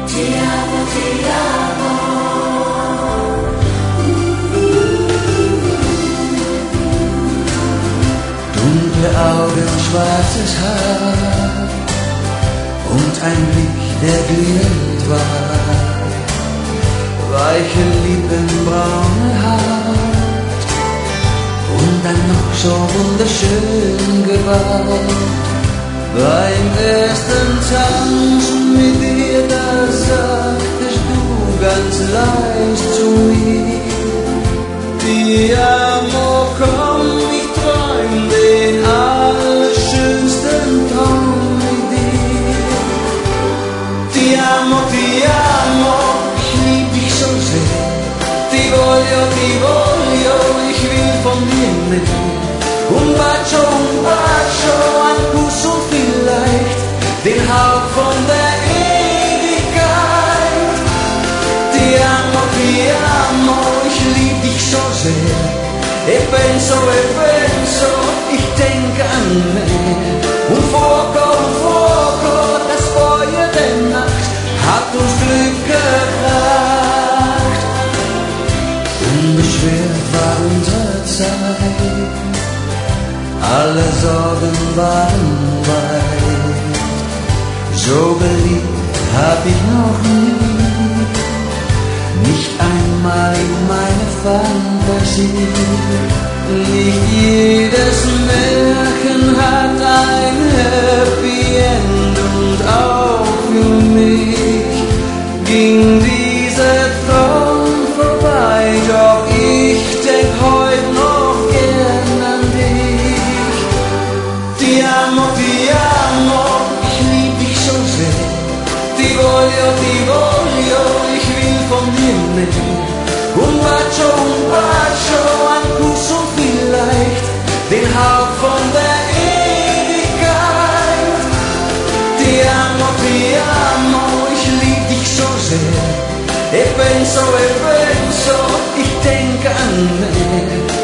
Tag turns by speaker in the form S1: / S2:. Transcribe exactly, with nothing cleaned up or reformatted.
S1: Ti amo, ti amo.
S2: Dunkle Augen, schwarzes Haar und ein Blick, der glühend war. Weiche Lippen, braune Haut und dann noch so wunderschön gewahrt. Beim ersten Tanz mit dir, da sagtest du ganz leicht zu mir: Ti amo, komm, ich träum den allerschönsten Traum mit dir. Ti amo, ti amo, ich lieb dich so sehr. Ti voglio, ti voglio, ich will von dir mit dir. Un bacio, un bacio, ein Kuss und vielleicht den Hauch von der Ewigkeit. Ti amo, ti amo, ich lieb dich so sehr. E penso, e penso, ich denke an mehr. Un fuoco, un fuoco, das Feuer der Nacht hat uns Glück gebracht. Unbeschwert war unsere Zeit, alle Sorgen waren weit. So geliebt hab ich noch nie, nicht einmal in meine Fantasie. Nicht jedes Märchen hat ein Happy End und auch für mich ging dieser Traum vorbei. Doch ich denk heute noch gern an dich. Ti amo, ti amo, ich lieb dich so sehr. Ti voglio, ti voglio, ich will von dir mehr. Un bacio, un bacio, ein Kuss und vielleicht den Hauch von der Ewigkeit. Ti amo, ti amo, ich lieb dich so sehr. E penso, e penso, ich denke an mehr.